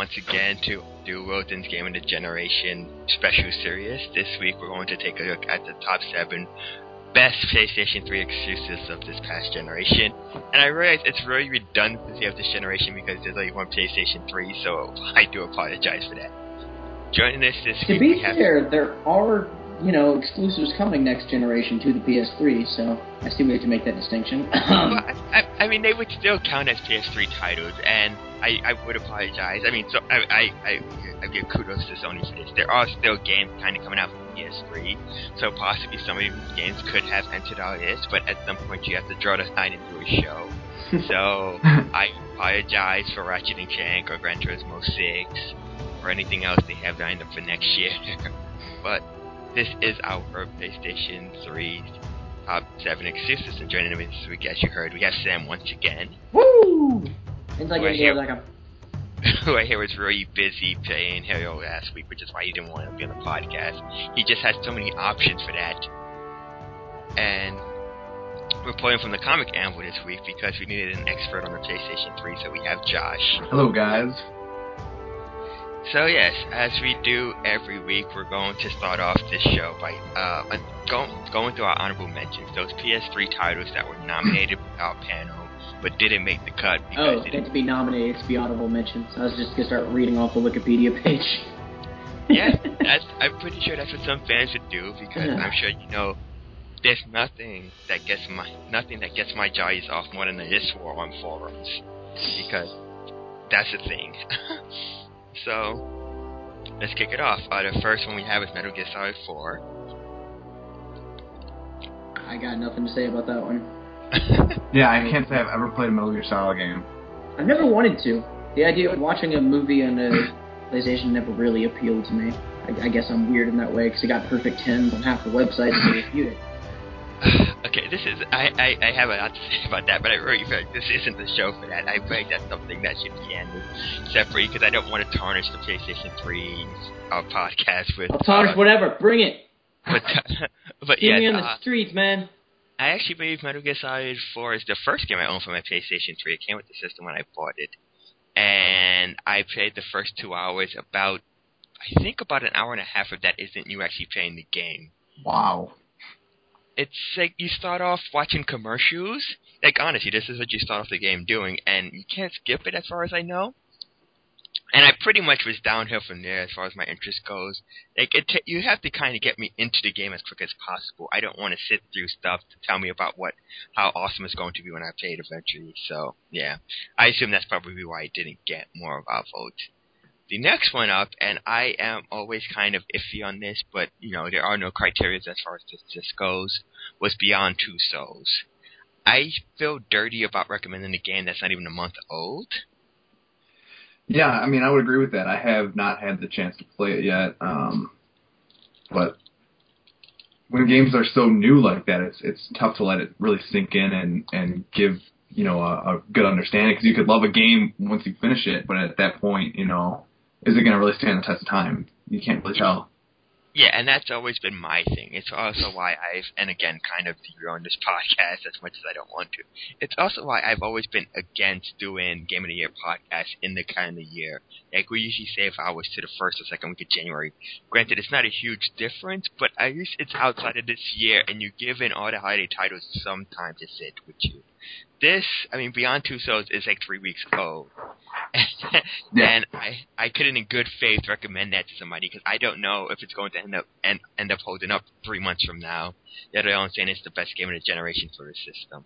once again to do Wilton's Game of the Generation special series. This week we're going to take a look at the top 7 best PlayStation 3 exclusives of this past generation. And I realize it's really redundant of this generation because there's only one PlayStation 3, so I do apologize for that. Joining us this week, to be fair, there are, exclusives coming next generation to the PS3, so I see we have to make that distinction. Well, I mean, they would still count as PS3 titles, and I would apologize. I mean, so I give kudos to Sony for this. There are still games kind of coming out for PS3, so possibly some of these games could have entered our list, but at some point you have to draw the line and do a show. So I apologize for Ratchet & Clank or Gran Turismo 6 or anything else they have lined up for next year. But this is our PlayStation 3 top 7 exclusives, and joining me this week, as you heard, we have Sam once again. Woo! Who I hear was really busy playing Halo last week, which is why he didn't want to be on the podcast. He just had so many options for that. And we're pulling from the Comic Anvil this week because we needed an expert on the PlayStation 3, so we have Josh. Hello, guys. So yes, as we do every week, we're going to start off this show by going through our honorable mentions, those PS3 titles that were nominated for our panel, but didn't make the cut. Because it to be nominated, to be honorable mentions. I was just going to start reading off the Wikipedia page. Yeah, I'm pretty sure that's what some fans would do, because I'm sure there's nothing that gets my jaws off more than the list war on forums, because that's the thing. So, let's kick it off. The first one we have is Metal Gear Solid 4. I got nothing to say about that one. Yeah, I can't say I've ever played a Metal Gear Solid game. I've never wanted to. The idea of watching a movie on a PlayStation never really appealed to me. I guess I'm weird in that way, because it got perfect 10s on half the websites and they reviewed it. Okay, I have a lot to say about that, but I really feel like this isn't the show for that. I feel like that's something that should be handled separately, because I don't want to tarnish the PlayStation 3's podcast with... I'll tarnish whatever, bring it! But Get me on the streets, man! I actually believe Metal Gear Solid 4 is the first game I owned for my PlayStation 3. It came with the system when I bought it. And I played the first 2 hours. I think about an hour and a half of that isn't you actually playing the game. Wow. It's like you start off watching commercials. Like, honestly, this is what you start off the game doing, and you can't skip it as far as I know. And I pretty much was downhill from there as far as my interest goes. Like, you have to kind of get me into the game as quick as possible. I don't want to sit through stuff to tell me about how awesome it's going to be when I play it eventually. So, yeah. I assume that's probably why I didn't get more of our vote. The next one up, and I am always kind of iffy on this, but, there are no criteria as far as this goes, was Beyond Two Souls. I feel dirty about recommending a game that's not even a month old. Yeah, I mean, I would agree with that. I have not had the chance to play it yet, but when games are so new like that, it's tough to let it really sink in and give, a good understanding, because you could love a game once you finish it, but at that point, is it going to really stand the test of time? You can't really tell. Yeah, and that's always been my thing. It's also why and again, kind of on this podcast as much as I don't want to. It's also why I've always been against doing Game of the Year podcasts in the kind of year. Like, we usually say if I was to the first or second week of January. Granted, it's not a huge difference, but at least it's outside of this year, and you give in all the holiday titles sometimes to sit with you. This, Beyond Two Souls is like 3 weeks old. And I couldn't in good faith recommend that to somebody, because I don't know if it's going to end up holding up 3 months from now. Yet I'm saying it's the best game of the generation for the system.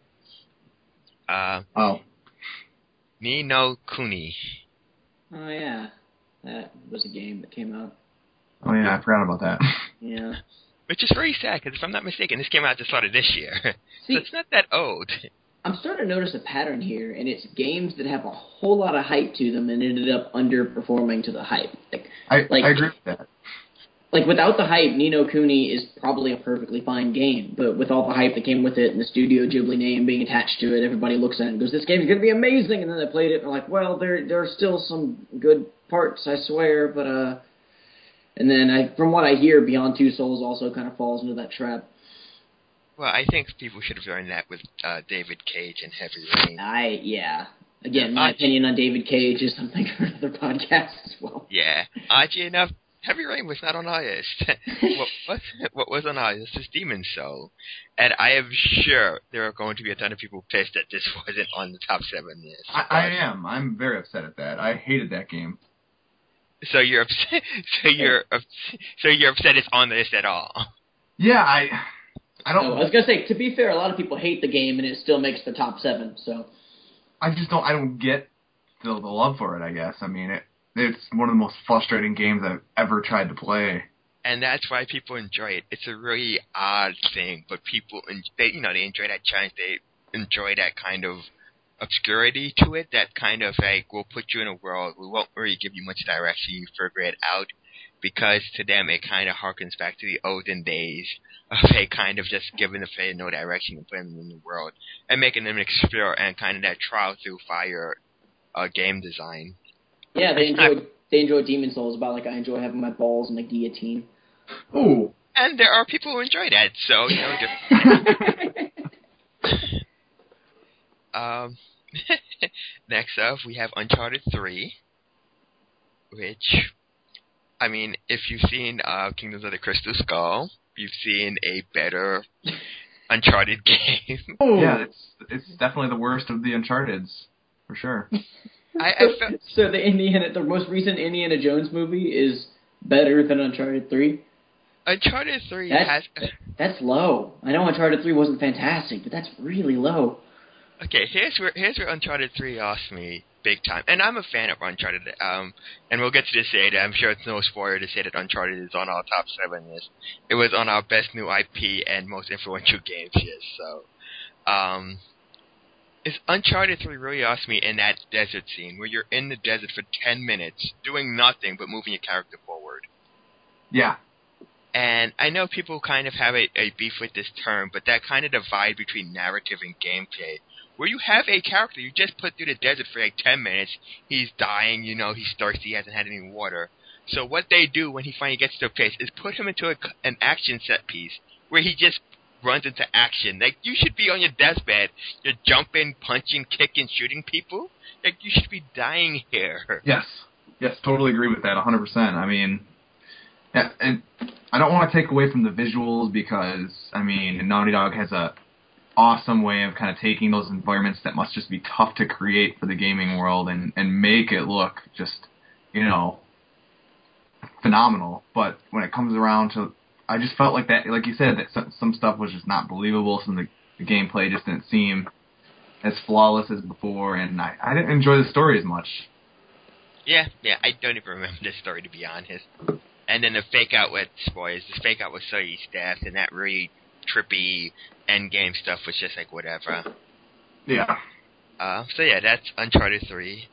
Ni no Kuni. Oh yeah, that was a game that came out. Oh yeah, I forgot about that. Yeah. Which is very sad, because if I'm not mistaken, this came out at the start of this year. So it's not that old. I'm starting to notice a pattern here, and it's games that have a whole lot of hype to them and ended up underperforming to the hype. I agree with that. Like, without the hype, Ni no Kuni is probably a perfectly fine game, but with all the hype that came with it and the Studio Ghibli name being attached to it, everybody looks at it and goes, this game's going to be amazing, and then they played it and they're like, well, there are still some good parts, I swear, but, and then from what I hear, Beyond Two Souls also kind of falls into that trap. Well, I think people should have learned that with David Cage and Heavy Rain. Yeah. Again, my opinion on David Cage is something for another podcast as well. Yeah. Oddly enough, Heavy Rain was not on our list. what was on our list is Demon's Soul. And I am sure there are going to be a ton of people pissed that this wasn't on the top 7 list. I am. I'm very upset at that. I hated that game. So you're upset. So you're upset it's on the list at all. Yeah, I don't. I was gonna say, to be fair, a lot of people hate the game, and it still makes the top 7. So I just don't. I don't get the love for it. I guess. I mean, it's one of the most frustrating games I've ever tried to play. And that's why people enjoy it. It's a really odd thing, but people they enjoy that challenge. They enjoy that kind of obscurity to it. That kind of like, we'll put you in a world. We won't really give you much direction. You figure it out. Because to them, it kind of harkens back to the olden days of a kind of just giving the player no direction and putting them in the world and making them explore and kind of that trial through fire game design. Yeah, they enjoy Demon's Souls about like I enjoy having my balls in the guillotine. Ooh. And there are people who enjoy that, so next up we have Uncharted 3, which, I mean, if you've seen Kingdoms of the Crystal Skull, you've seen a better Uncharted game. Yeah, it's definitely the worst of the Uncharteds, for sure. So the most recent Indiana Jones movie is better than Uncharted 3? Uncharted 3 That's low. I know Uncharted 3 wasn't fantastic, but that's really low. Okay, here's where Uncharted 3 lost me big time. And I'm a fan of Uncharted, and we'll get to this later. I'm sure it's no spoiler to say that Uncharted is on our top 7 list. It was on our best new IP and most influential games list, so... Is Uncharted 3 really lost me in that desert scene, where you're in the desert for 10 minutes, doing nothing but moving your character forward. Yeah. And I know people kind of have a beef with this term, but that kind of divide between narrative and gameplay, where you have a character you just put through the desert for like 10 minutes, he's dying, he's thirsty, he hasn't had any water. So what they do when he finally gets to a place is put him into an action set piece, where he just runs into action. Like, you should be on your deathbed. You're jumping, punching, kicking, shooting people. Like, you should be dying here. Yes, totally agree with that, 100%. I mean, yeah, and I don't want to take away from the visuals because, I mean, Naughty Dog has a awesome way of kind of taking those environments that must just be tough to create for the gaming world and make it look just, phenomenal. But when it comes around to, I just felt like that, like you said, that some stuff was just not believable. Some of the gameplay just didn't seem as flawless as before, and I didn't enjoy the story as much. Yeah, I don't even remember this story, to be honest. And then the fake out with spoilers, the fake out with Sully's death, and that really trippy endgame stuff was just like whatever. Yeah. So yeah, that's Uncharted 3.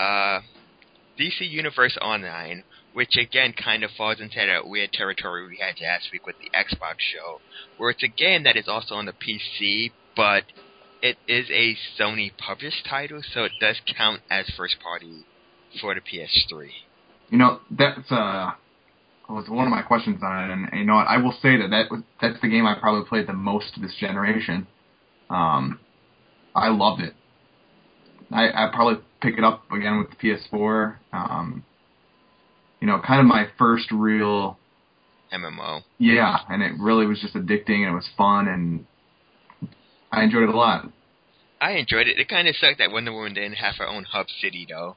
DC Universe Online, which again kind of falls into that weird territory we had last week with the Xbox show, where it's a game that is also on the PC, but it is a Sony published title, so it does count as first party for the PS3. That's was one of my questions on it, and you know what, I will say that's the game I probably played the most this generation. I loved it. I probably pick it up again with the PS4. Kind of my first real MMO. Yeah, and it really was just addicting, and it was fun, and I enjoyed it a lot. I enjoyed it. It kind of sucked that Wonder Woman didn't have her own hub city, though.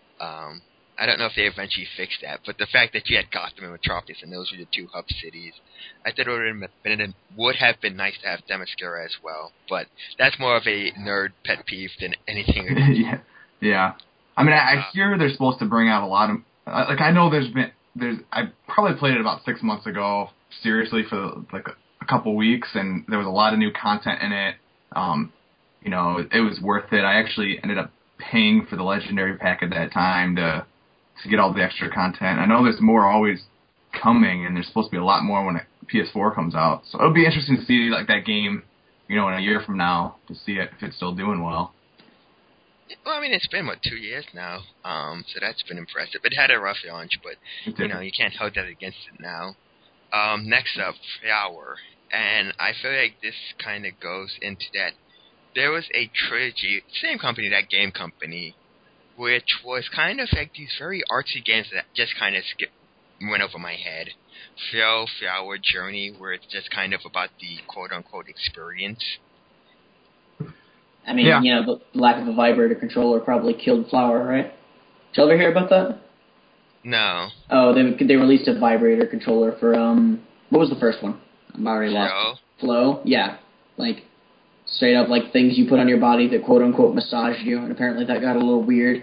I don't know if they eventually fixed that, but the fact that you had Gotham and Metropolis, and those were the two hub cities, I thought it would have been nice to have Themyscira as well, but that's more of a nerd pet peeve than anything. Yeah. I mean, I hear they're supposed to bring out a lot of... I know I probably played it about 6 months ago, seriously, for like a couple weeks, and there was a lot of new content in it. It was worth it. I actually ended up paying for the Legendary Pack at that time to get all the extra content. I know there's more always coming, and there's supposed to be a lot more when PS4 comes out. So it'll be interesting to see like that game, in a year from now, to see if it's still doing well. Well, I mean, it's been, 2 years now, so that's been impressive. It had a rough launch, but, you can't hold that against it now. Next up, Flower. And I feel like this kind of goes into that there was a trilogy, same company, that game company, which was kind of like these very artsy games that just kind of went over my head. Flower Journey, where it's just kind of about the quote-unquote experience. I mean, the lack of a vibrator controller probably killed Flower, right? Did you ever hear about that? No. Oh, they released a vibrator controller for, what was the first one? I'm already lost. Flow? Yeah. Like, straight up, like, things you put on your body that quote-unquote massaged you, and apparently that got a little weird.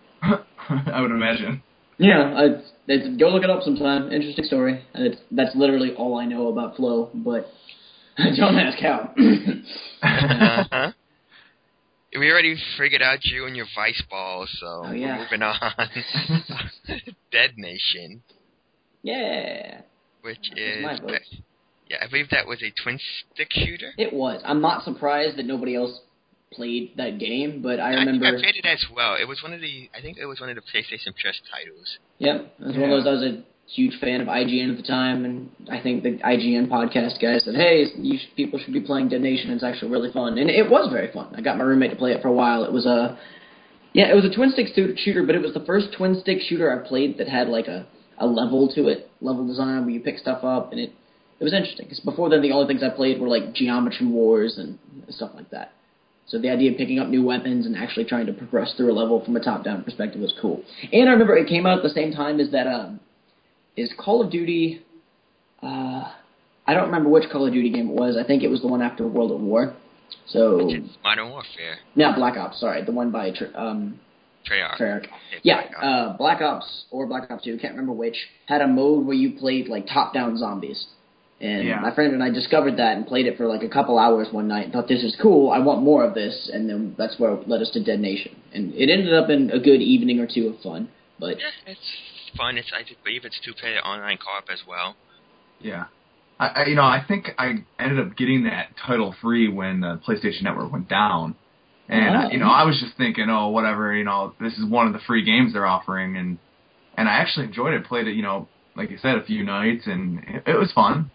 I would imagine. Yeah, go look it up sometime. Interesting story. That's literally all I know about Flow, but don't ask how. Uh-huh. We already figured out you and your vice ball, so we're moving on. Dead Nation. Yeah. Which is... my vote. Yeah, I believe that was a twin-stick shooter. It was. I'm not surprised that nobody else played that game, but I remember... I played it as well. It was one of the PlayStation Plus titles. Yep. It was one of those. I was a huge fan of IGN at the time, and I think the IGN podcast guy said, hey, people should be playing Dead Nation. It's actually really fun. And it was very fun. I got my roommate to play it for a while. It was a twin-stick shooter, but it was the first twin-stick shooter I played that had like a level to it, level design where you pick stuff up, and it was interesting. Because before then, the only things I played were like Geometry Wars and stuff like that. So the idea of picking up new weapons and actually trying to progress through a level from a top-down perspective was cool. And I remember it came out at the same time as that, is Call of Duty, I don't remember which Call of Duty game it was. I think it was the one after World at War. So Modern Warfare. No, Black Ops, sorry. The one by Treyarch. Yeah, Black Ops or Black Ops 2, can't remember which, had a mode where you played like top-down zombies. And my friend and I discovered that and played it for like a couple hours one night and thought, this is cool, I want more of this. And then that's where it led us to Dead Nation. And it ended up in a good evening or two of fun. But yeah, it's fun. I believe it's two-player online co-op as well. Yeah. I think I ended up getting that title free when the PlayStation Network went down. And, I was just thinking, whatever, this is one of the free games they're offering. And I actually enjoyed it, played it, like you said, a few nights, and it was fun.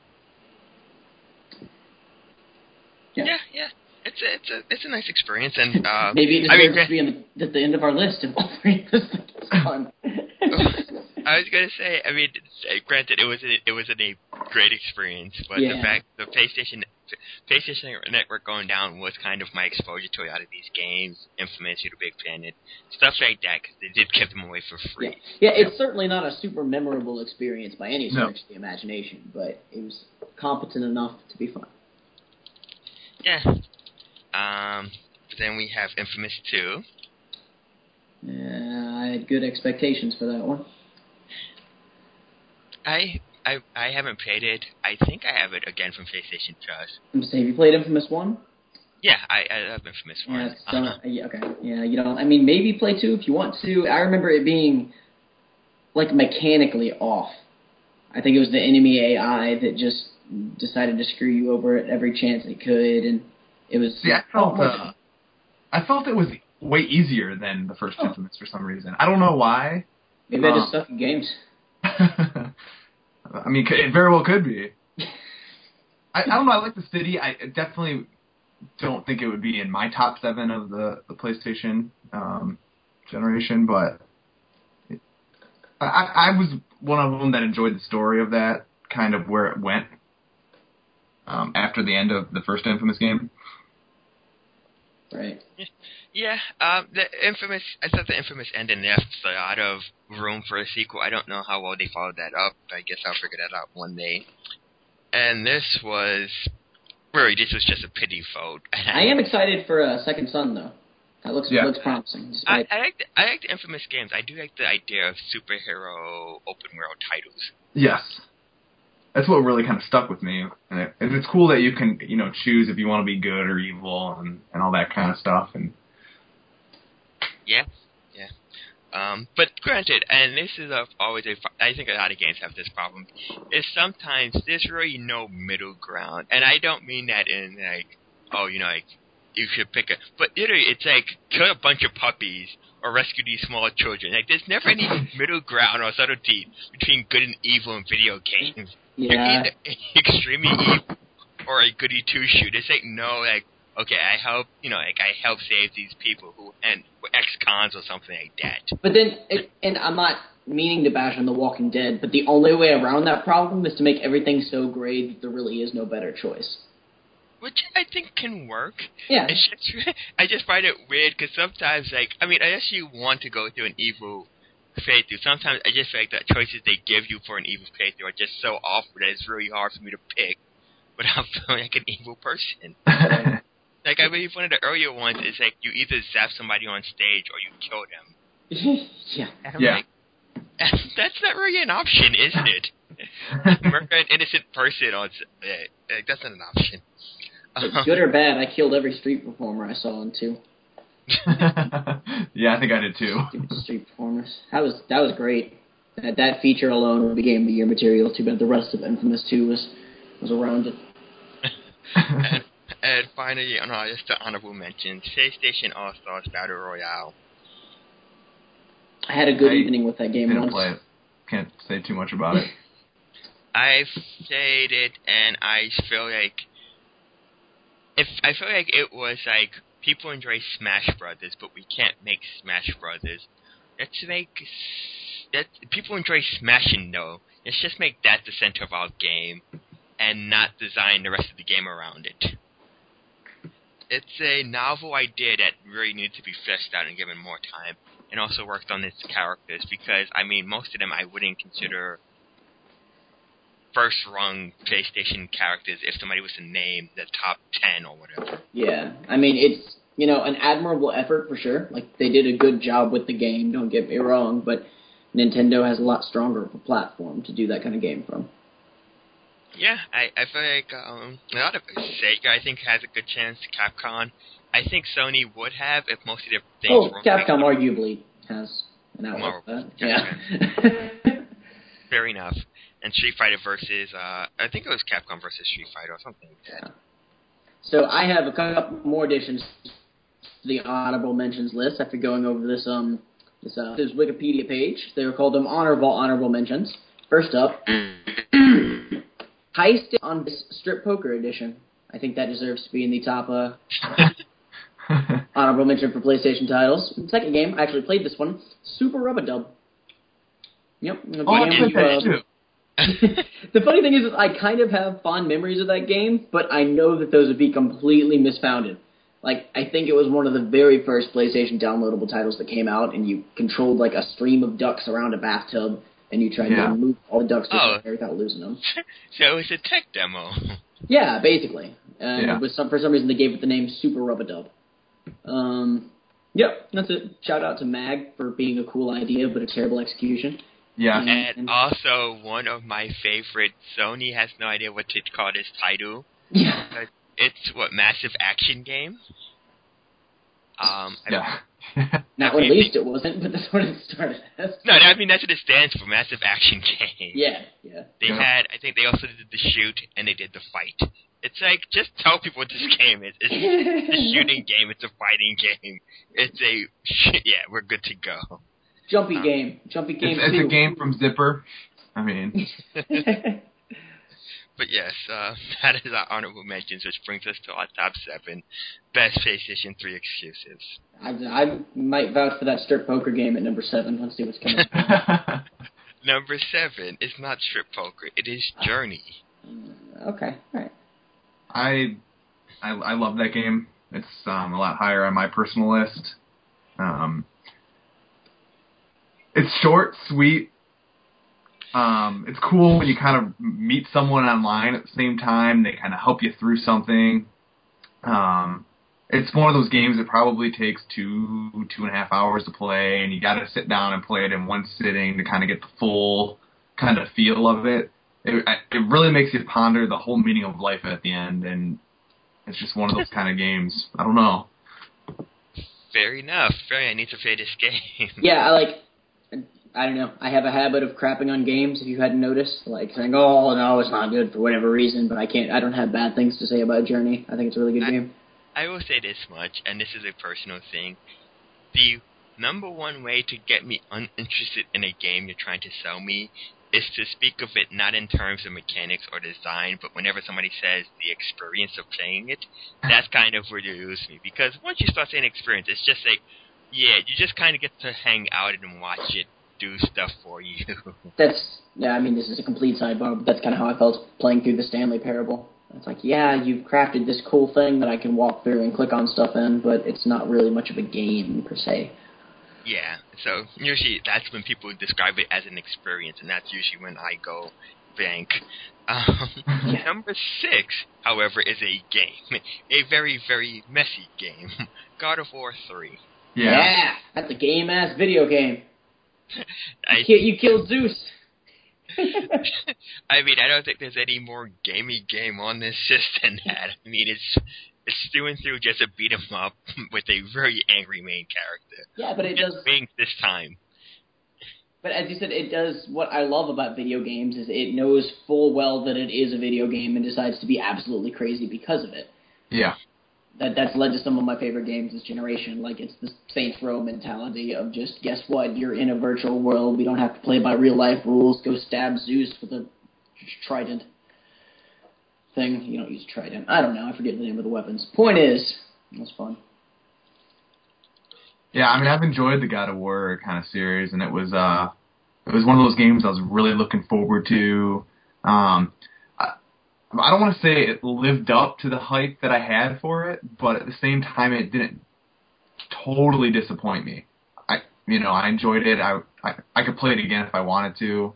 Yeah. It's a nice experience, and maybe it deserves to be at the end of our list of all three. It's fun. I was gonna say, granted, it wasn't a great experience, but the fact the PlayStation Network going down was kind of my exposure to a lot of these games, Infamous, Little Big Planet, stuff like that, because they did give them away for free. Yeah, it's certainly not a super memorable experience by any stretch of the imagination, but it was competent enough to be fun. Yeah. Then we have Infamous 2. Yeah, I had good expectations for that one. I haven't played it. I think I have it again from PlayStation Plus. Have you played Infamous 1? Yeah, I have Infamous 1. Yeah, okay. Yeah, you don't... maybe play 2 if you want to. I remember it being, like, mechanically off. I think it was the enemy AI that just decided to screw you over at every chance it could, and it was... See, I felt it was way easier than the first Infamous for some reason. I don't know why. Maybe I just suck at games. It very well could be. I don't know, I like the city. I definitely don't think it would be in my top 7 of the PlayStation generation, but I was one of them that enjoyed the story of that, kind of where it went after the end of the first Infamous game. Right. Yeah, I thought the Infamous ending left a lot of room for a sequel. I don't know how well they followed that up. I guess I'll figure that out one day. And this was just a pity vote. I am excited for Second Son, though. That looks promising. I like the Infamous games. I do like the idea of superhero open world titles. Yes. That's what really kind of stuck with me. And it's cool that you can, choose if you want to be good or evil and all that kind of stuff. And yeah. But granted, and this is I think a lot of games have this problem, is sometimes there's really no middle ground. And I don't mean that in you should pick but literally it's like kill a bunch of puppies or rescue these small children. Like there's never any middle ground or subtlety between good and evil in video games. Yeah. You're either extremely evil or a goody two-shoe. There's okay, I help, I help save these people who and ex-cons or something like that. But then, and I'm not meaning to bash on The Walking Dead, but the only way around that problem is to make everything so great that there really is no better choice. Which I think can work. Yeah. I just find it weird because sometimes, unless you want to go through an evil playthrough, sometimes I just feel like the choices they give you for an evil playthrough are just so awful that it's really hard for me to pick without feeling like an evil person. I believe one of the earlier ones is you either zap somebody on stage or you kill them. Yeah. Like, that's not really an option, is it? Murder an innocent person on that's not an option. Good or bad, I killed every street performer I saw on 2. Yeah, I think I did too. Stupid street performers. That was great. That feature alone became the year material. Too bad the rest of Infamous 2 was around it. And finally, just the honorable mentions: PlayStation All Stars Battle Royale. I had a good evening with that game didn't once. Play it. Can't say too much about it. I've played it, and I feel like it was people enjoy Smash Brothers, but we can't make Smash Brothers. People enjoy smashing though. Let's just make that the center of our game, and not design the rest of the game around it. It's a novel idea that really needs to be fleshed out and given more time, and also worked on its characters, because, most of them I wouldn't consider first-rung PlayStation characters if somebody was to name the top 10 or whatever. Yeah, it's, an admirable effort for sure. They did a good job with the game, don't get me wrong, but Nintendo has a lot stronger of a platform to do that kind of game from. Yeah, I feel like a lot of Sega, I think, has a good chance. Capcom, I think Sony would have if most of their things were... Capcom arguably has an outlet for that. Yeah. Fair enough. And Street Fighter versus, I think it was Capcom versus Street Fighter or something like that. Yeah. So I have a couple more additions to the honorable mentions list after going over this Wikipedia page. They were called honorable mentions. First up, Heist on this Strip Poker Edition. I think that deserves to be in the top honorable mention for PlayStation titles. The second game, I actually played this one, Super Rub-a-Dub. Yep. I played that too. The funny thing is I kind of have fond memories of that game, but I know that those would be completely misfounded. I think it was one of the very first PlayStation downloadable titles that came out, and you controlled a stream of ducks around a bathtub, and you tried to move all the ducks without losing them. So it was a tech demo. Yeah, basically. And for some reason they gave it the name Super Rub-a-Dub. Yep, that's it. Shout out to Mag for being a cool idea, but a terrible execution. Yeah. And also, one of my favorite, Sony has no idea what to call this title. Yeah. It's, Massive Action Game? Not when at least it wasn't, but that's what it started as. No, that's what it stands for, Massive Action Game. Yeah. I think they also did the shoot, and they did the fight. It's just tell people what this game is. It's a shooting game, it's a fighting game. We're good to go. Jumpy game. It's a game from Zipper. But yes, that is our honorable mentions, which brings us to our top 7 best PlayStation 3 exclusives. I might vouch for that strip poker game at number 7. Let's see what's coming up. Number 7 is not strip poker. It is Journey. Okay, all right. I love that game. It's a lot higher on my personal list. It's short, sweet. It's cool when you kind of meet someone online at the same time. They kind of help you through something. It's one of those games that probably takes 2.5 hours to play, and you got to sit down and play it in one sitting to kind of get the full kind of feel of it. It really makes you ponder the whole meaning of life at the end, and it's just one of those kind of games. I don't know. Fair enough. I need to play this game. Yeah, I don't know. I have a habit of crapping on games, if you hadn't noticed. Saying, oh, no, it's not good for whatever reason, but I don't have bad things to say about Journey. I think it's a really good game. I will say this much, and this is a personal thing. The number one way to get me uninterested in a game you're trying to sell me is to speak of it not in terms of mechanics or design, but whenever somebody says the experience of playing it, that's kind of where you lose me. Because once you start saying experience, it's just like, yeah, you just kind of get to hang out and watch it do stuff for you. I mean, this is a complete sidebar, but that's kind of how I felt playing through the Stanley Parable. It's like, yeah, you've crafted this cool thing that I can walk through and click on stuff in, but it's not really much of a game, per se. Yeah, so usually that's when people describe it as an experience, and that's usually when I go blank. Number 6, however, is a game. A very, very messy game. God of War 3. Yeah, that's a game-ass video game. You killed Zeus. I mean, I don't think there's any more gamey game on this system than that. I mean, it's through and through just a beat 'em up with a very angry main character. Yeah, but it does wings this time. But as you said, it does what I love about video games is it knows full well that it is a video game and decides to be absolutely crazy because of it. Yeah. That's led to some of my favorite games this generation. Like, it's the Saints Row mentality of just, guess what, you're in a virtual world, we don't have to play by real-life rules, go stab Zeus with a trident thing. You don't use a trident. I don't know, I forget the name of the weapons. Point is, it was fun. Yeah, I mean, I've enjoyed the God of War kind of series, and it was one of those games I was really looking forward to. I don't want to say it lived up to the hype that I had for it, but at the same time, it didn't totally disappoint me. I enjoyed it. I could play it again if I wanted to.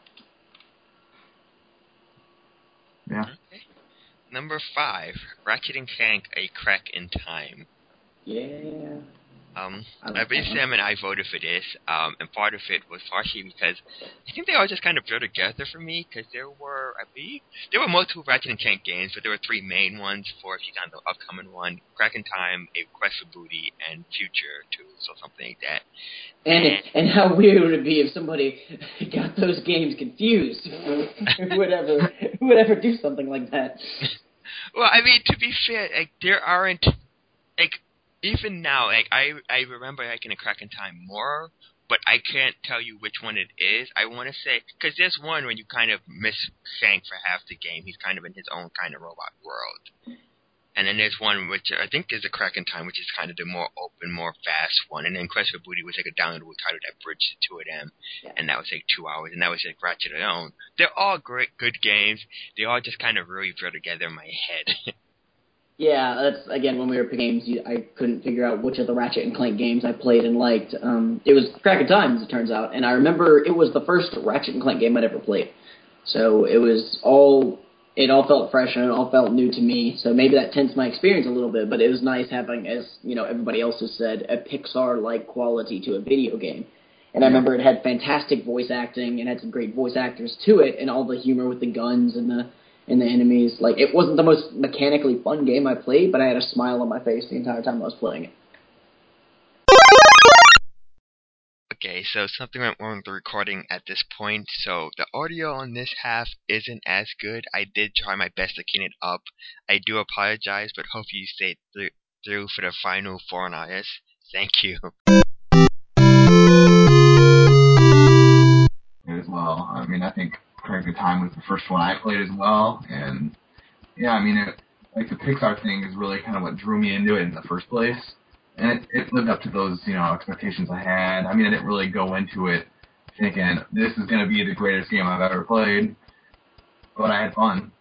Yeah. Okay. Number 5, Ratchet & Clank: A Crack in Time. Yeah. I believe Sam and I voted for this, and part of it was partially because I think they all just kind of drew together for me, because there were multiple Ratchet & Clank games, but there were 3 main ones for, if you count the upcoming one, Crack in Time, A Quest for Booty, and Future Tools, or something like that. And how weird would it be if somebody got those games confused? Who would ever do something like that? Well, I mean, to be fair, there aren't, even now, I remember in A Crack in Time more, but I can't tell you which one it is. I want to say, because there's one when you kind of miss Shank for half the game. He's kind of in his own kind of robot world. And then there's one which I think is A Crack in Time, which is kind of the more open, more fast one. And then Quest for Booty was a downloadable title that bridged the two of them. Yeah. And that was 2 hours. And that was Ratchet alone. They're all great, good games. They all just kind of really drew together in my head. Yeah, that's, again, when we were picking games, I couldn't figure out which of the Ratchet & Clank games I played and liked. It was Crack in Time, as it turns out, and I remember it was the first Ratchet & Clank game I'd ever played. So it all felt fresh and it all felt new to me, so maybe that tints my experience a little bit, but it was nice having, as everybody else has said, a Pixar-like quality to a video game. And I remember it had fantastic voice acting and had some great voice actors to it, and all the humor with the guns and the enemies. Like, it wasn't the most mechanically fun game I played, but I had a smile on my face the entire time I was playing it. Okay, so something went wrong with the recording at this point, so the audio on this half isn't as good. I did try my best to clean it up. I do apologize, but hope you stayed through for the final 4 on IS. Thank you. As well. I mean, I think Crack in Time was the first one I played as well, and yeah, I mean, the Pixar thing is really kind of what drew me into it in the first place, and it lived up to those expectations I had. I mean, I didn't really go into it thinking this is going to be the greatest game I've ever played, but I had fun.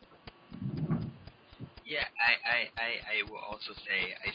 Yeah, I will also say I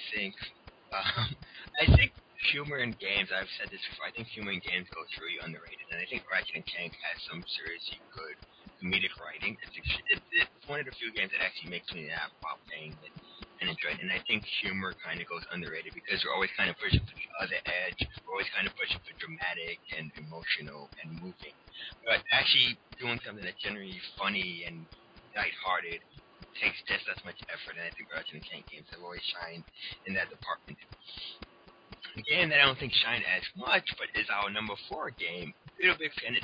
think humor in games, I've said this before, I think humor in games goes really underrated, and I think Ratchet & Clank has some seriously good comedic writing. It's one of the few games that actually makes me laugh while playing it and enjoy it, and I think humor kind of goes underrated because we're always kind of pushing for the other edge, we're always kind of pushing for dramatic and emotional and moving, but actually doing something that's generally funny and lighthearted takes just as much effort, and I think Ratchet & Clank games have always shined in that department. A game that I don't think shined as much, but is our number 4 game, Little Big Planet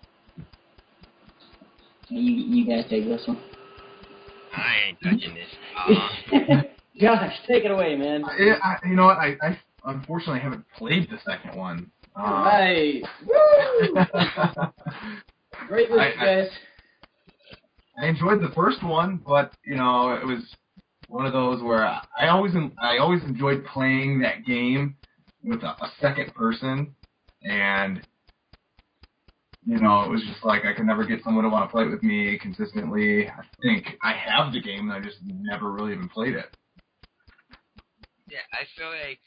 2. You guys take this one. I ain't touching this. Josh, take it away, man. You know what? I unfortunately haven't played the second one. Right. Woo! Great list, guys. I enjoyed the first one, but it was one of those where I always enjoyed playing that game with a second person, and it was just like I could never get someone to want to play it with me consistently. I think I have the game, and I just never really even played it. Yeah, I feel like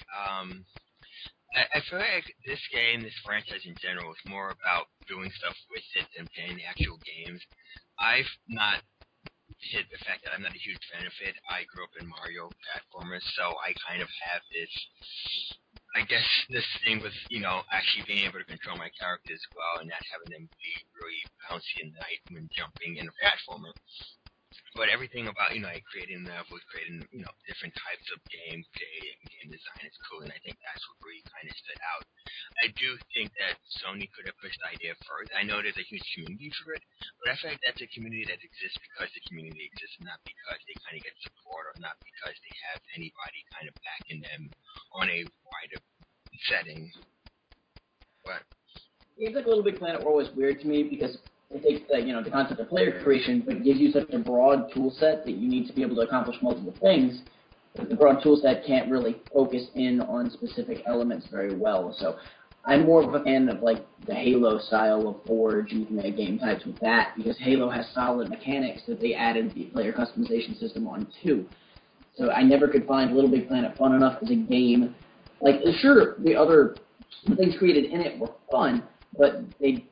this game, this franchise in general, is more about doing stuff with it than playing the actual games. I've not hit the fact that I'm not a huge fan of it. I grew up in Mario platformers, so I kind of have this, I guess, this thing with, actually being able to control my characters well and not having them be really bouncy and light when jumping in a platformer. But everything about, creating levels, creating, different types of gameplay and game design is cool, and I think that's what really kind of stood out. I do think that Sony could have pushed the idea further. I know there's a huge community for it, but I feel like that's a community that exists because the community exists, not because they kind of get support or not because they have anybody kind of backing them on a wider setting. But Games like Little Big Planet were always weird to me because it takes the concept of player creation, but it gives you such a broad tool set that you need to be able to accomplish multiple things. But the broad tool set can't really focus in on specific elements very well. So I'm more of a fan of the Halo style of Forge and game types with that because Halo has solid mechanics that they added the player customization system on too. So I never could find Little Big Planet fun enough as a game. Sure, the other things created in it were fun, but they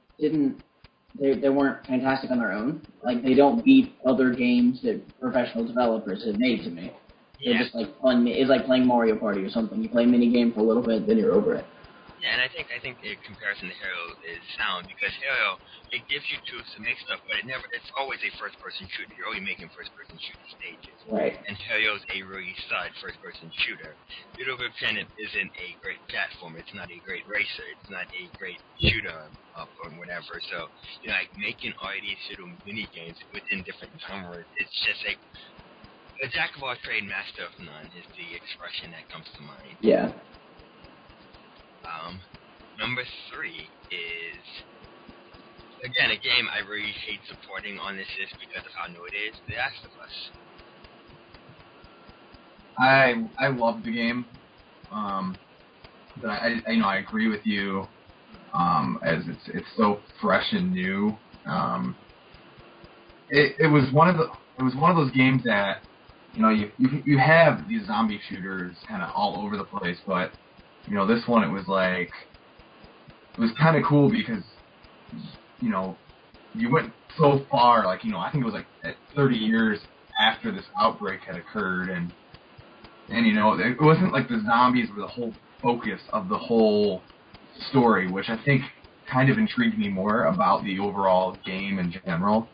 weren't fantastic on their own. They don't beat other games that professional developers have made to me. They're just fun. It's like playing Mario Party or something. You play a mini game for a little bit, then you're over it. Yeah, and I think the comparison to Halo is sound because Halo, it gives you tools to make stuff, but it's always a first-person shooter. You're only making first-person shooter stages. Right. And Halo's a really solid first-person shooter. Little Big Planet isn't a great platform. It's not a great racer. It's not a great shooter up or whatever. So, making all these little mini-games within different genres, it's just a jack of all trade, master of none is the expression that comes to mind. Yeah. Number 3 is, again, a game I really hate supporting on this list because of how new it is, The Last of Us. I love the game, but I agree with you, as it's so fresh and new. It was one of those games that you have these zombie shooters kind of all over the place, but this one it was kind of cool because you went so far, I think it was at 30 years after this outbreak had occurred, and it wasn't like the zombies were the whole focus of the whole story, which I think kind of intrigued me more about the overall game in general.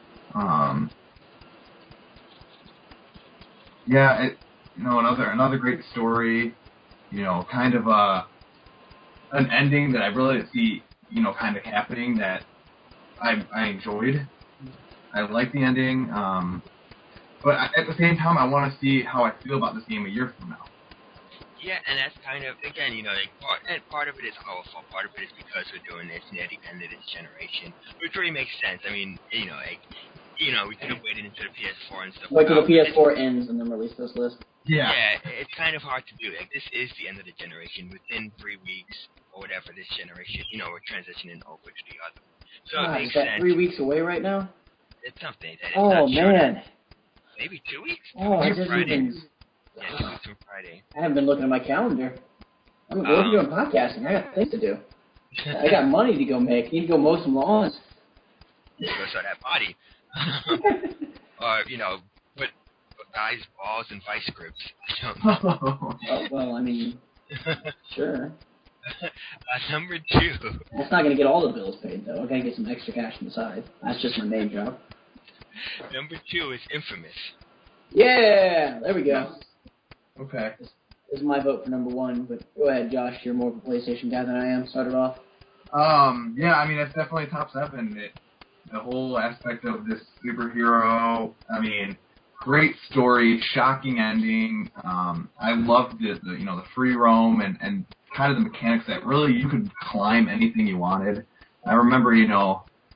Another great story, kind of an ending that I really didn't see, kind of happening that I enjoyed. I like the ending, but at the same time, I want to see how I feel about this game a year from now. Yeah, and that's kind of, again, part of it is our fault, part of it is because we're doing this near the end of this generation, which really makes sense. I mean, we could have waited until the PS4 and stuff. Wait till the PS4 ends and then release this list. Yeah, it's kind of hard to do. This is the end of the generation. Within 3 weeks or whatever, this generation, we're transitioning over to the other. So it makes sense. 3 weeks away right now? It's something. It's oh, man. Maybe 2 weeks? Oh, I just Friday. Yeah, 2 weeks from Friday. I haven't been looking at my calendar. I'm going to go doing podcasting. I got things to do. I got money to go make. I need to go mow some lawns. You go start that body. Or, put guys' balls in vice grips. I don't know. Oh, well, I mean, sure. Number 2. That's not going to get all the bills paid, though. I got to get some extra cash on the side. That's just my main job. Number 2 is Infamous. Yeah! There we go. Okay. This is my vote for number 1, but go ahead, Josh. You're more of a PlayStation guy than I am. Start it off. Yeah, I mean, it's definitely top 7. The whole aspect of this superhero, I mean, great story, shocking ending. I loved the free roam and kind of the mechanics that really you could climb anything you wanted. I remember,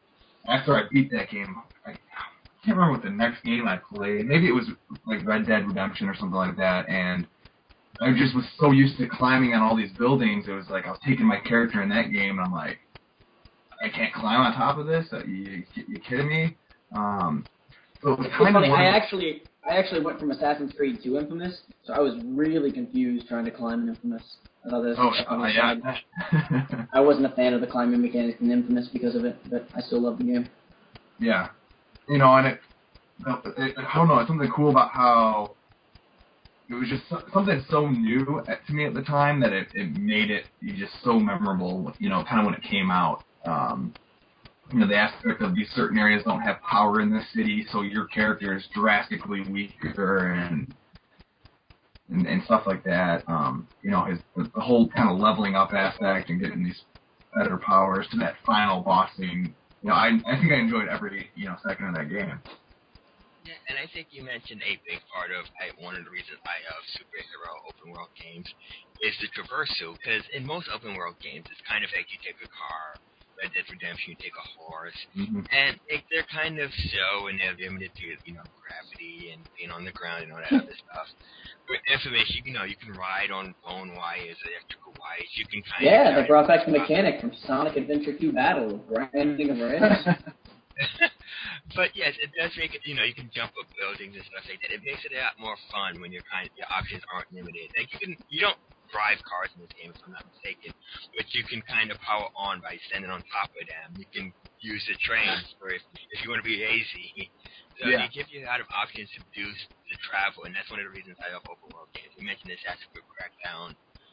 after I beat that game, I can't remember what the next game I played. Maybe it was like Red Dead Redemption or something like that, and I just was so used to climbing on all these buildings. It was like I was taking my character in that game, and I'm like, I can't climb on top of this? You kidding me? So it was kind of funny. I actually went from Assassin's Creed to Infamous, so I was really confused trying to climb in Infamous. I thought yeah. I wasn't a fan of the climbing mechanics in Infamous because of it, but I still love the game. Yeah. And I don't know, it's something cool about how it was just something so new to me at the time that it made it just so memorable, kind of when it came out. The aspect of these certain areas don't have power in the city, so your character is drastically weaker and stuff like that. The whole kind of leveling up aspect and getting these better powers to that final boss scene. I think I enjoyed every second of that game. Yeah, and I think you mentioned a big part of one of the reasons I love superhero open world games is the traversal, because in most open world games, it's kind of like you take a car, Red Dead Redemption, you take a horse, and they're kind of slow and they're limited to gravity and being on the ground and all that other stuff. With Infamous, you can ride on bone wires, electrical wires. You can kind of they brought back the mechanic from Sonic Adventure 2 Battle, grinding of rails. But yes, it does make it, you can jump up buildings and stuff like that. It makes it a lot more fun when your options aren't limited. Like you don't drive cars in this game, if I'm not mistaken, but you can kind of power on by standing on top of them. You can use the trains for if you want to be lazy. So they give you a lot of options to do to travel, and that's one of the reasons I love open world games. You mentioned this Assassin's Creed Crackdown.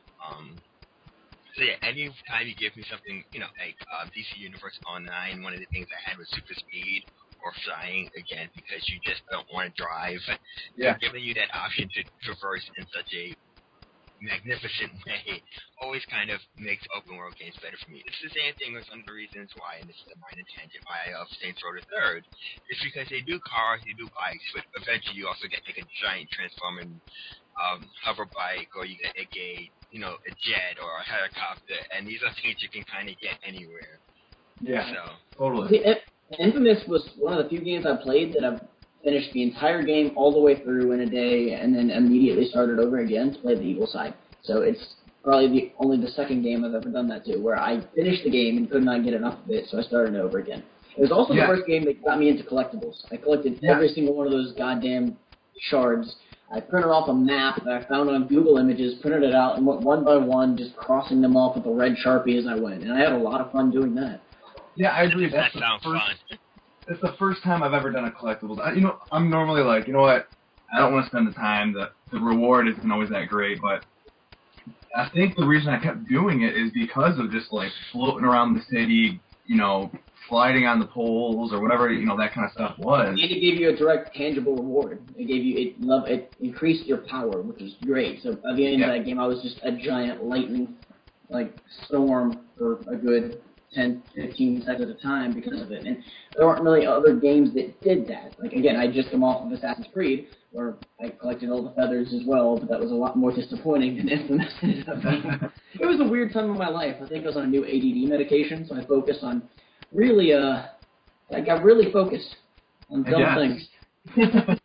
So yeah, any time you give me something, like DC Universe Online, one of the things I had was super speed or flying again because you just don't want to drive. Yeah. So giving you that option to traverse in such a magnificent way always kind of makes open world games better for me. It's the same thing with some of the reasons why, and this is a minor tangent, why I love Saints Row the Third. It's because they do cars, they do bikes, but eventually you also get like a giant transforming hover bike, or you get like a jet or a helicopter, and these are things you can kind of get anywhere. Yeah, so totally. See, Infamous was one of the few games I played that I've finished the entire game all the way through in a day, and then immediately started over again to play the evil side. So it's probably only the second game I've ever done that to, where I finished the game and could not get enough of it, so I started over again. It was also the first game that got me into collectibles. I collected every single one of those goddamn shards. I printed off a map that I found on Google Images, printed it out, and went one by one, just crossing them off with a red Sharpie as I went. And I had a lot of fun doing that. Yeah, I agree. That sounds fun. It's the first time I've ever done a collectibles. I'm normally like, what? I don't want to spend the time. The reward isn't always that great, but I think the reason I kept doing it is because of just like floating around the city, sliding on the poles or whatever, that kind of stuff was. And it gave you a direct, tangible reward. It increased your power, which is great. So by the end of that game, I was just a giant lightning, storm for a good 10, 15 seconds at a time because of it. And there weren't really other games that did that. Again, I just come off of Assassin's Creed, where I collected all the feathers as well, but that was a lot more disappointing than Infamous ended up being. It was a weird time in my life. I think I was on a new ADD medication, so I focused on really, I got really focused on dumb things. Okay.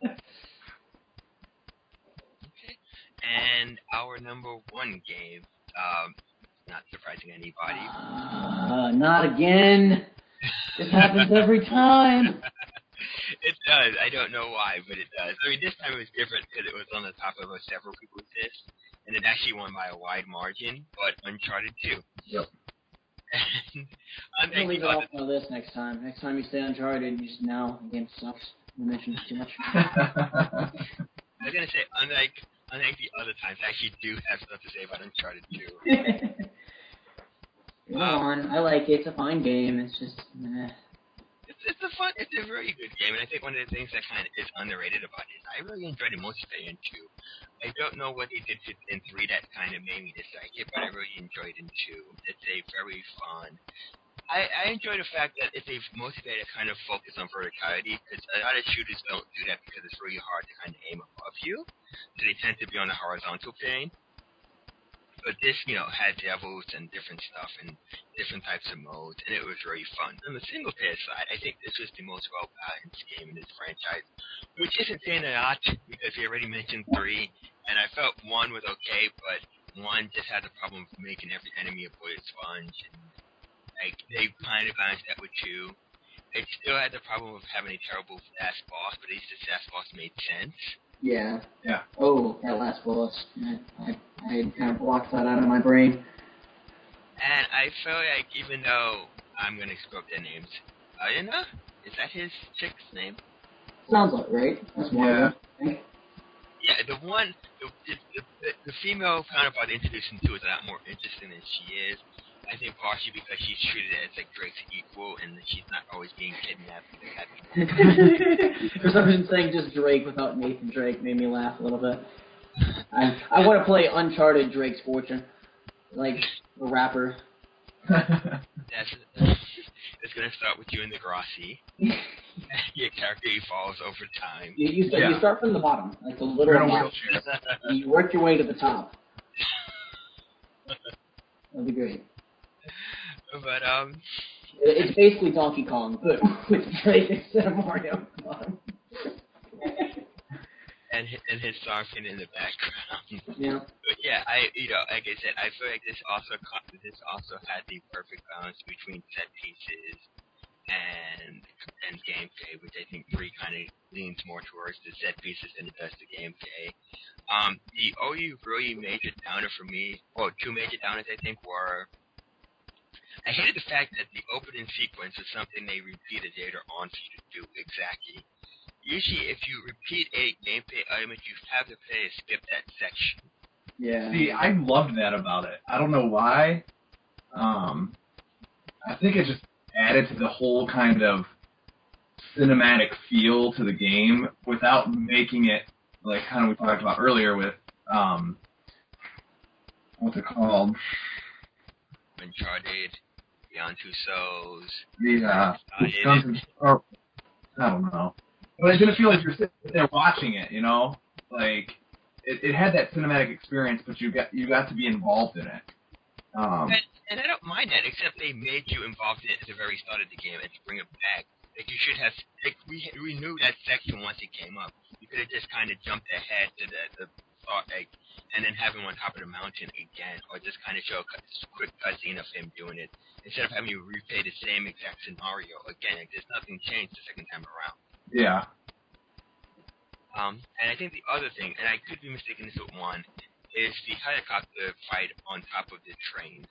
And our number one game, not surprising anybody. Not again. This happens every time. It does. I don't know why, but it does. I mean, this time it was different because it was on the top of several people's lists, and it actually won by a wide margin, but Uncharted 2. Yep. I'm going to leave it off my list next time. Next time you say Uncharted, you just the game sucks. You mentioned it too much. I was going to say, unlike the other times, I actually do have stuff to say about Uncharted 2. Go on. I like it. It's a fine game. It's just, It's a very good game, and I think one of the things that kind of is underrated about it is I really enjoyed the multiplayer in 2. I don't know what they did in 3 that kind of made me dislike it, but I really enjoyed it in 2. It's a very fun. I enjoy the fact that it's a multiplayer that kind of focus on verticality, because a lot of shooters don't do that because it's really hard to kind of aim above you, so they tend to be on the horizontal plane. But this, had devils and different stuff and different types of modes, and it was really fun. On the single player side, I think this was the most well-balanced game in this franchise, which isn't saying a lot, because we already mentioned 3, and I felt 1 was okay, but 1 just had the problem of making every enemy a bullet sponge, and they kind of balanced that with 2. It still had the problem of having a terrible fast boss, but at least the fast boss made sense. Yeah. Yeah. Oh, that last boss. I kind of blocked that out of my brain. And I feel like, even though I'm going to screw up their names, Ayana? Is that his chick's name? Sounds like right. That's one of them. Yeah, the female counterpart introduced into is a lot more interesting than she is. I think partially because she's treated as like Drake's equal, and that she's not always being kidnapped. For some reason, saying just Drake without Nathan Drake made me laugh a little bit. I want to play Uncharted Drake's Fortune, like a rapper. It's gonna start with you in the Degrassi. Your character evolves over time. You start from the bottom, like the literal bottom. You work your way to the top. That'd be great. But it's basically Donkey Kong, but with Drake instead of Mario. and his song in the background. Yeah. But yeah, like I said, I feel like this also had the perfect balance between set pieces and gameplay, which I think 3 kind of leans more towards the set pieces than it does the gameplay. The only really major downer for me, 2 major downers I think were, I hated the fact that the opening sequence is something they repeated later on for you to do exactly. Usually, if you repeat a gameplay element, you have the player skip that section. Yeah. See, I loved that about it. I don't know why. I think it just added to the whole kind of cinematic feel to the game without making it, like kind of we talked about earlier with, what's it called? Uncharted, Beyond Two Souls. I don't know. But I didn't feel like you're sitting there watching it, Like, it had that cinematic experience, but you got to be involved in it. And I don't mind that, except they made you involved in it at the very start of the game and to bring it back. Like, you should have, like, we knew that section once it came up. You could have just kind of jumped ahead to the thought, like, and then have him on top of the mountain again, or just kind of show a quick cutscene of him doing it, instead of having you replay the same exact scenario again. Like, there's nothing changed the second time around. Yeah. And I think the other thing, and I could be mistaken this with 1, is the helicopter fight on top of the train.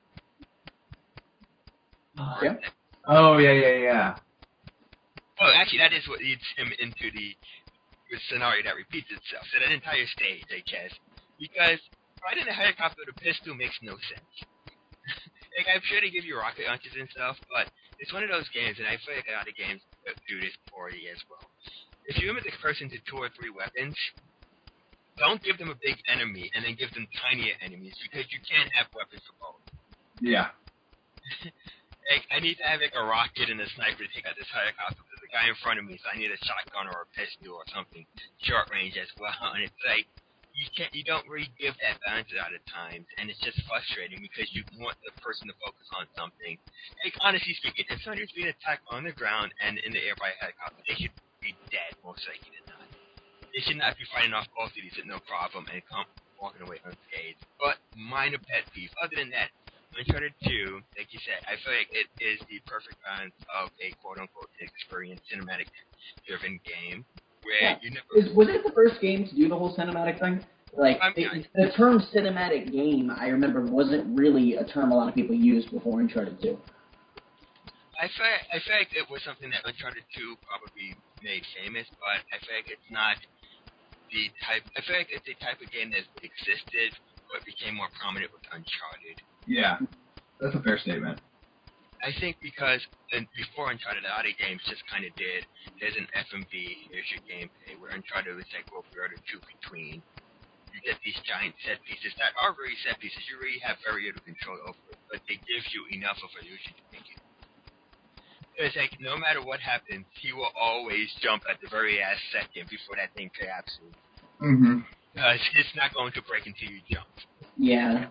Yeah. Oh, yeah. Oh, actually, that is what leads him into the scenario that repeats itself. So that entire stage, I guess. Because fighting a helicopter with a pistol makes no sense. Like, I'm sure they give you rocket launchers and stuff, but it's one of those games, and I feel like a lot of games do this poorly as well. If you limit the person to 2 or 3 weapons, don't give them a big enemy and then give them tinier enemies, because you can't have weapons for both. Yeah. Like, I need to have like a rocket and a sniper to take out this helicopter. There's a guy in front of me, so I need a shotgun or a pistol or something short range as well. And it's like you don't really give that balance a lot of times, and it's just frustrating because you want the person to focus on something. Like, honestly speaking, if somebody's being attacked on the ground and in the air by a helicopter, they should be dead most likely than not. They should not be fighting off both of these with no problem and come walking away unscathed. But minor pet peeve. Other than that, Uncharted 2, like you said, I feel like it is the perfect balance of a quote-unquote experience cinematic-driven game where you never... Was it the first game to do the whole cinematic thing? Like, the term cinematic game, I remember, wasn't really a term a lot of people used before Uncharted 2. I feel like it was something that Uncharted 2 probably made famous, but I feel like it's not the type... I feel like it's a type of game that existed, but became more prominent with Uncharted. Yeah, that's a fair statement. I think because before Uncharted, a lot of games just kind of did, there's an FMV, here's your gameplay, where Uncharted was like, well, we're the 2 between. You get these giant set pieces that are really set pieces. You really have very little control over it, but they give you enough of a illusion to make it. It's like, no matter what happens, he will always jump at the very last second before that thing collapses. Mm-hmm. Because it's not going to break until you jump. Yeah.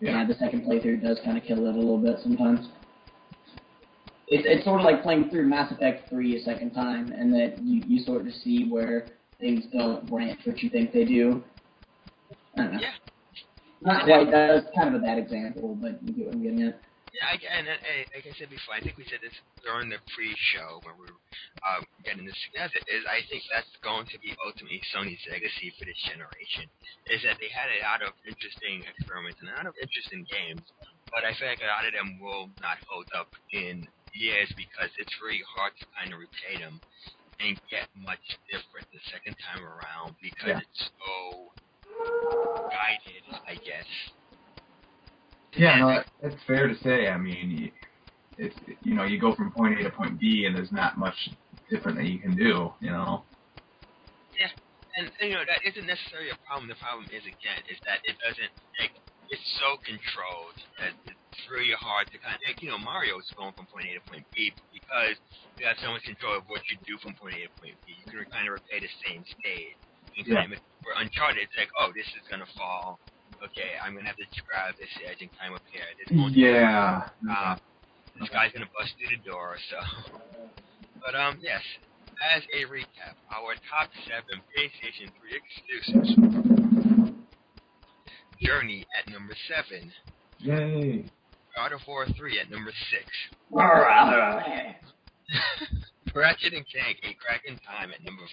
Yeah, the second playthrough does kind of kill it a little bit sometimes. It's sort of like playing through Mass Effect 3 a second time, and that you sort of see where things don't branch what you think they do. I don't know. Yeah. Not quite. That was kind of a bad example, but you get what I'm getting at. Yeah, and like I said before, I think we said this during the pre-show when we were getting this together, is I think that's going to be ultimately Sony's legacy for this generation, is that they had a lot of interesting experiments and a lot of interesting games, but I feel like a lot of them will not hold up in years because it's really hard to kind of replay them and get much different the second time around because it's so guided, I guess. Yeah, no, that's fair to say. I mean, it's you go from point A to point B, and there's not much different that you can do. Yeah, and that isn't necessarily a problem. The problem is that it doesn't it's so controlled that it's really hard to kind of Mario is going from point A to point B because you have so much control of what you do from point A to point B. You can kind of replay the same stage. For Uncharted, it's like, oh, this is gonna fall. Okay, I'm gonna have to grab this edge and climb up here. This guy's gonna bust through the door. So, but yes. As a recap, our top 7 PlayStation 3 exclusives. Journey at number 7. Yay! God of War 3 at number 6. Ratchet and Clank: A Crack in Time at number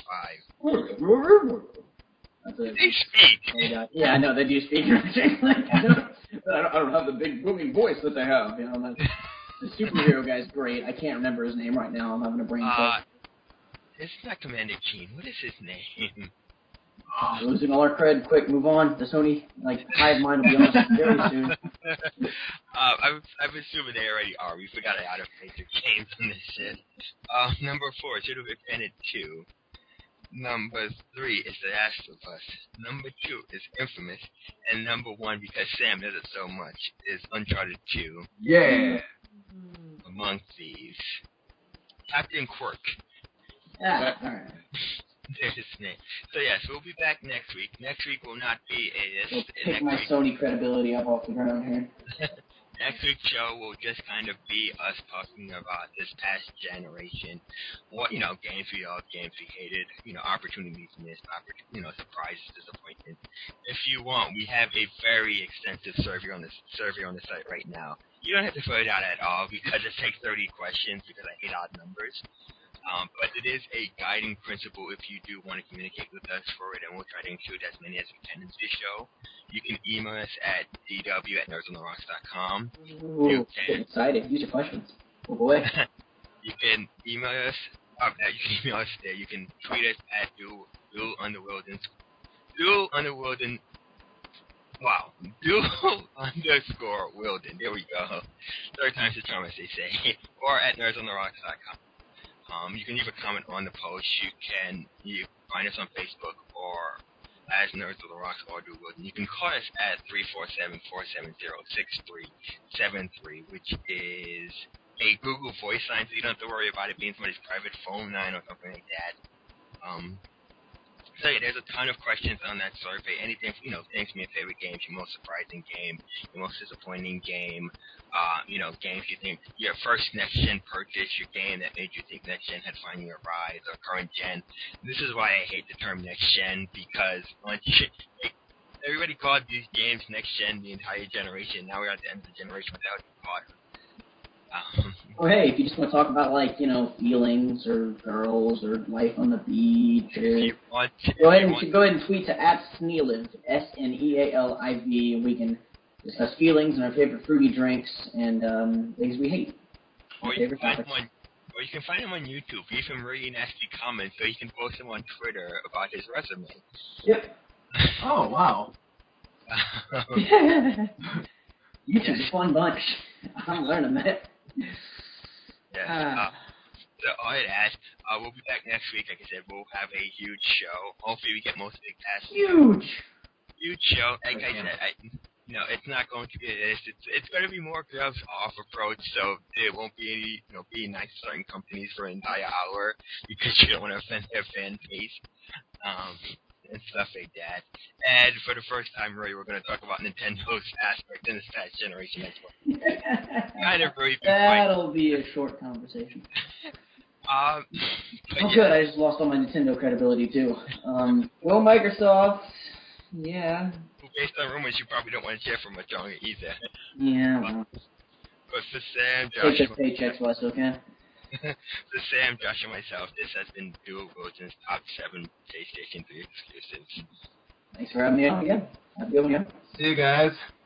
5. They speak. Yeah, I know they do speak. I don't have the big booming voice that they have. The superhero guy's great. I can't remember his name right now. I'm having a brain fart. It's not Commander Keen. What is his name? Losing all our cred. Quick, move on. The Sony hive mind will be on us very soon. I'm assuming they already are. We forgot how to play the games on this shit. Number 4 should have been Planet 2. Number 3 is The Last of Us. Number 2 is Infamous. And number 1, because Sam does it so much, is Uncharted 2. Yeah! Among Thieves. Captain Quirk. Alright. There's his name. So yes, we'll be back next week. Next week will not be a list. Pick my Sony credibility up off the ground here. Next week's show will just kind of be us talking about this past generation. What games we loved, games we hated, opportunities missed, surprises, disappointments. If you want, we have a very extensive survey on the site right now. You don't have to fill it out at all because it takes 30 questions because I hate odd numbers. But it is a guiding principle if you do want to communicate with us for it, and we'll try to include as many as we can in this show. You can email us at dw@nerdsontherocks.com. Ooh, getting excited. Use your questions. Oh boy. You can email us. You can email us there. You can tweet us at Duel_Wilden. Duel_Wilden. There we go. Third time's the charm, as they say. Or at nerdsontherocks.com. You can leave a comment on the post. You can find us on Facebook or as Nerds of the Rocks or Duel Wilden. You can call us at 347-470-6373, which is a Google voice line, so you don't have to worry about it being somebody's private phone line or something like that. So yeah, there's a ton of questions on that survey. Anything, things from your favorite games, your most surprising game, your most disappointing game, games you think, your first next-gen purchase, your game that made you think next-gen had finally arrived, or current gen. This is why I hate the term next-gen, because everybody called these games next-gen the entire generation. Now we're at the end of the generation without called them. Well, hey, if you just want to talk about feelings or girls or life on the beach, go ahead and tweet to @Snealiv, SNEALIV, and we can discuss feelings and our favorite fruity drinks and things we hate. Or you can find him on YouTube. Leave him really nasty comments so you can post him on Twitter about his resume. Yep. Oh wow. YouTube's a fun bunch. I'm learning that. Yes. So all I'd ask, we'll be back next week. Like I said, we'll have a huge show. Hopefully we get most of it past. Huge show. Like I said, it's not going to be this. It's going to be more gloves off approach. So it won't be any, being nice to certain companies for an entire hour because you don't want to offend their fan base. and stuff like that. And for the first time, really, we're going to talk about Nintendo's aspect in this past generation as well. Kind of really been That'll be a short conversation. Oh, good. I just lost all my Nintendo credibility, too. Well, Microsoft, yeah. Based on rumors, you probably don't want to share for much longer either. Yeah, well. But for Sam, Take Josh, the paychecks less, okay? for Sam, Josh, and myself, this has been Dual Gold's Top 7 PlayStation 3 exclusives. Thanks for having me on again. Have a good one, yeah. See you guys.